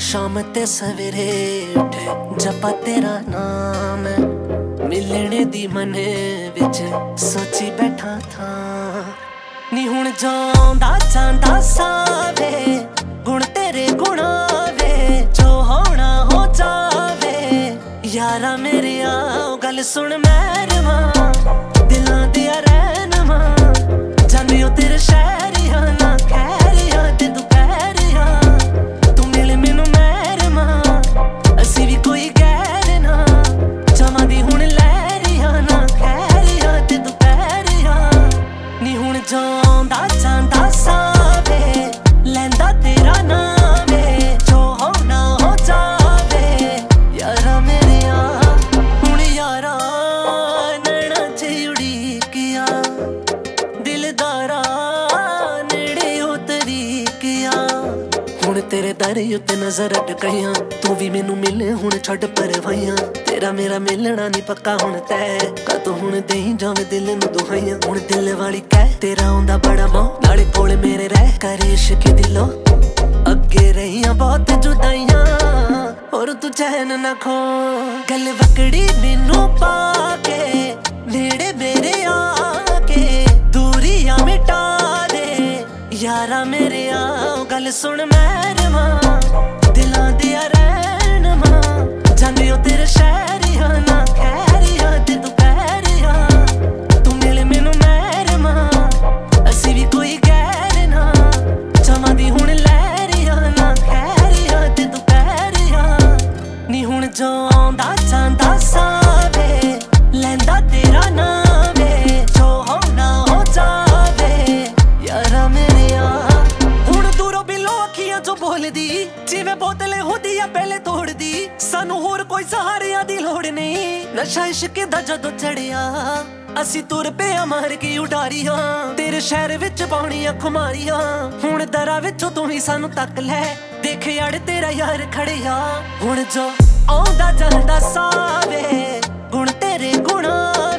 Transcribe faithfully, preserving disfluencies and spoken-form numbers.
शाम ते सवेरे उठे जपा तेरा नाम, मिलने दी मने विच सोची बैठा था। नी हुण जांदा जांदा सावे गुण तेरे गुणा वे, जो होना हो जावे यारा मेरे आओ गल सुन मैरमा, दिलां दिया रहनमा जाने ओ तेरे शहरिया ना खैरिया ते दुपहरिया, तू मिल मैनू मैरमा असी भी कोई गैर ना, जमा दी हुण लहरिया ना खैरिया ते दुपहरिया। नी हुण जांदा जांदा सावे लैंदा तेरा नाम है, जो होना हो जावे यारा मेरे आ। हुण यारा नैना च उड़ीकिया दिलदारा नेड़े ओ तरीकिया, हुण तेरे दर उत्ते नजर अटकाइयां, तू भी मैनू मिले हुण छड्ड परवाइयां, तेरा मेरा मिलना नहीं पक्का हुण तै, कदों हुण देई जावे दिल नू दुहाइयां। हुण दिल वाली कह तेरा आउंदा बड़ा मोह, नाले कोल मेरे रह कर इश्क दिलो, अगे रहियां बहुत जुदाइयां और तू चैन ना खो। गल वकड़ी मैनू पाके नेड़े मेरे आके दूरियां मिटा दे यारा मेरे आओ गल सुन मैरमा, दिलां दिया रहनमा जाने ओ तेरे शहरिया ना खैरिया ते दुपहरिया, तू मिल मैनू मैरमा असी भी कोई गैर ना, जमा दी हुण लहरिया ना खैरिया ते दुपहरिया। नी हुण जांदा जांदा सावे लैंदा तेरा नाम है, जो होना हो जावे यारा मेरे आ। हुण दूरों बिलो अखियां जो बोलदी जिवें बोतले होदी आ पहले तोड़दी, सानू होर कोई सहारिया दी लोड़ नहीं, नशा इश्क दा जदों चढ़िया असी तुर पे मार के उडारियां, तेरे शहर विच पाउणियां खुमारियां, हुण दरा विचों तू ही सानू तक लै, देख यार तेरा यार खड़िया। हुण जो आउंदा जांदा सावे गुण तेरे गुणा